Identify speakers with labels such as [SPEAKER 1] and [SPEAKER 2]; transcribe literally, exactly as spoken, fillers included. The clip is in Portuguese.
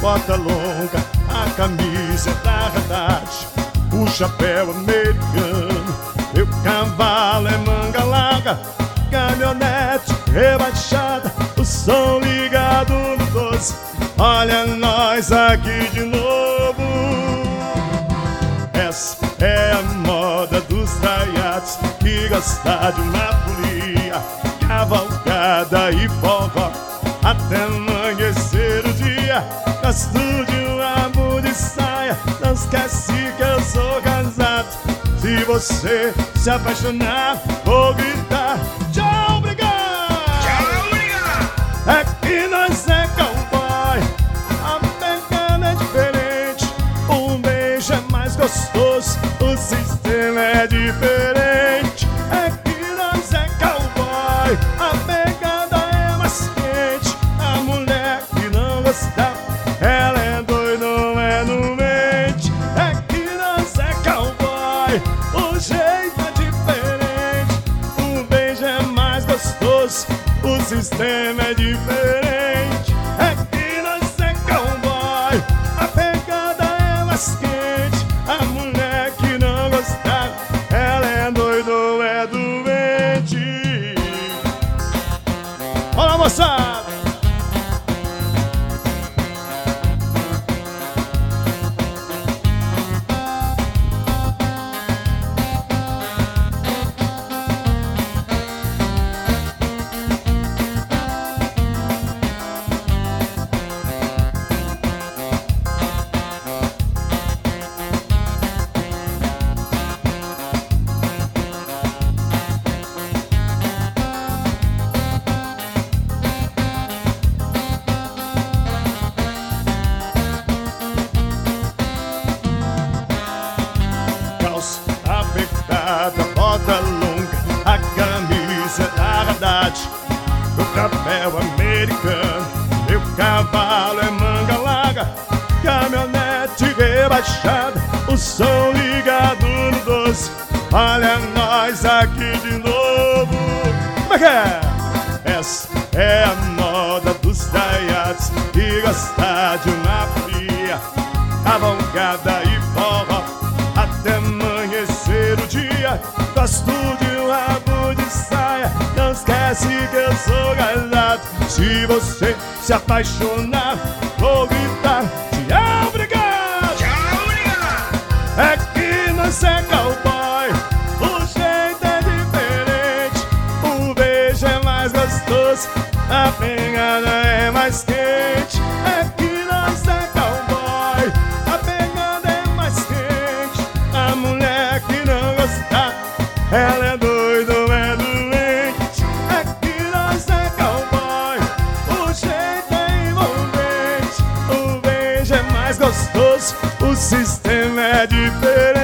[SPEAKER 1] bota longa, a camisa é da verdade, o chapéu americano, meu cavalo é manga larga, caminhonete rebaixada, o som ligado no doze. Olha nós aqui de novo. Essa é a moda dos taiados que gosta de uma folia, cavalgada e forró até amanhecer o dia. Gosto de um rabo de saia, não esquece que eu sou casado. Se você se apaixonar, vou gritar tchau, obrigado.
[SPEAKER 2] Tchau, obrigado.
[SPEAKER 1] É que nós é cowboy, a pegada é diferente, um beijo é mais gostoso, o sistema é diferente. É que nós é cowboy, a pegada é mais quente, a mulher que não gosta, ela é doida, não é doente. É que nós é cowboy, o jeito é diferente, o beijo é mais gostoso, o sistema é diferente. É que nós é cowboy, a pegada é mais quente, a mulher que não gosta, ela é doida ou é doente. Olá, moçada! Apertada, bota longa, a camisa é da verdade, o chapéu americano, meu cavalo é manga larga, caminhonete rebaixada, o som ligado no doze. Olha nós aqui de novo. Como é que é? Essa é a moda dos taiados que gosta de uma fria, cavalgada e forró até amanhecer o dia. Gosto de um rabo de saia, não esquece que eu sou casado. Se você se apaixonar, vou gritar tchau, obrigado.
[SPEAKER 2] Tchau, obrigado.
[SPEAKER 1] É que nós é cowboy, o jeito é diferente, o beijo é mais gostoso, a pegada é mais quente. É que nós é cowboy, a pegada é mais quente, a mulher que não gosta, ela é doida ou é doente. É que nós é cowboy, o jeito é envolvente, o beijo é mais gostoso, o sistema é diferente.